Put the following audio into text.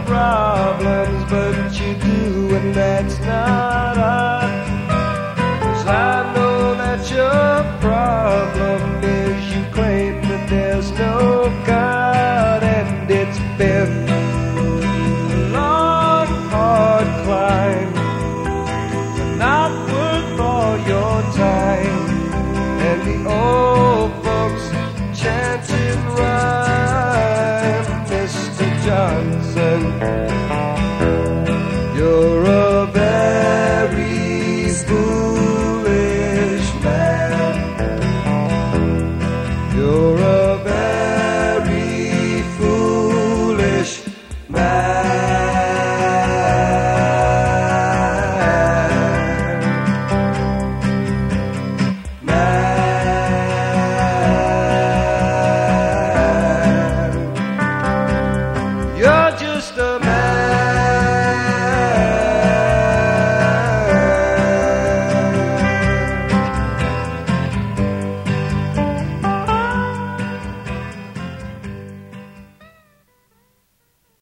problems, but you do, and that's not odd. 'Cause I know that your problem is you claim that there's no God, and it's been a long, hard climb, but not worth all your time. And the old folks chanting rhyme, Mr. Johnson, you're a very foolish man. You're a very foolish man. You're just a man.